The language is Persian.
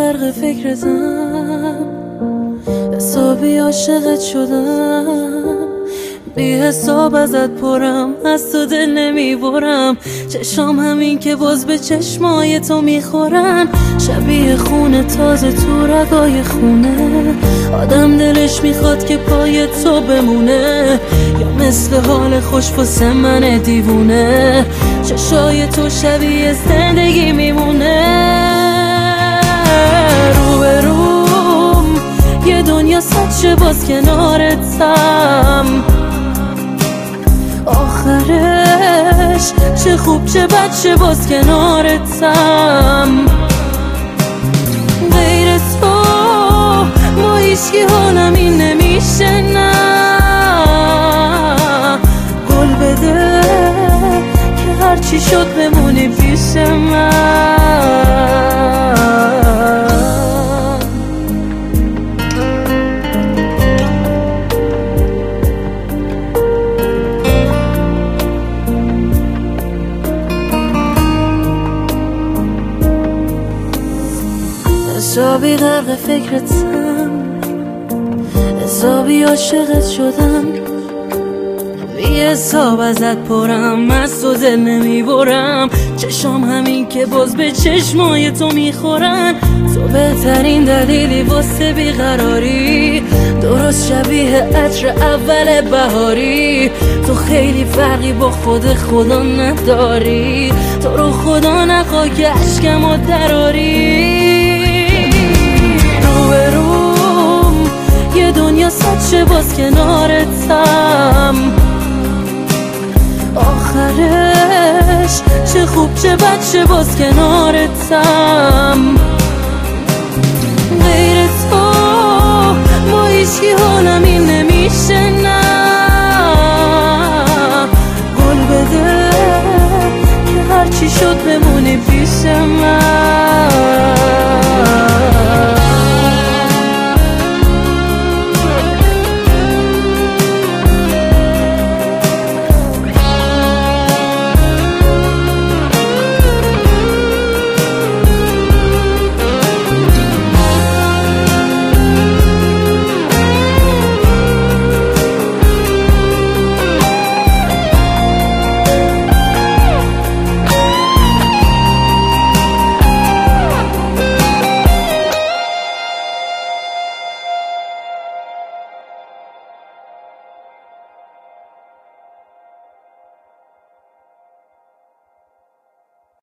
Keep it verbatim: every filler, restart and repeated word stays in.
غرق فکرتم، حسابی عاشقت شدم، بی حساب ازت پرم، از تو دل نمیبرم. چشام همین که باز به چشمای تو میخورن، شبیه خونه تازه تو رگای خونه. آدم دلش میخواد که پای تو بمونه، یا مثل حال خوش واسه من دیوونه. چشای تو شبیه زندگی میمونه. رو به روم یه دنیا سچه باز کنارتم، آخرش چه خوب چه بد چه باز کنارتم. غیر تو با هیچکی حالم این نمیشه، نه گل بده که هرچی شد بمونی پیش من. حسابی غرق فکرتم، حسابی عاشقت شدم، بی حساب ازت پرم، از تو دل نمیبرم. چشام همین که باز به چشمای تو میخورن، تو بهترین دلیلی واسه بیقراری، درست شبیه عطر اول بهاری. تو خیلی فرقی با خود خدا نداری، تو رو خدا نخوا که عشقمو دراری. یه دنیا سچه باز کنارتم، آخرش چه خوب چه بد چه باز کنارتم. غیر تو با هیچکی حالم این نمیشه، نه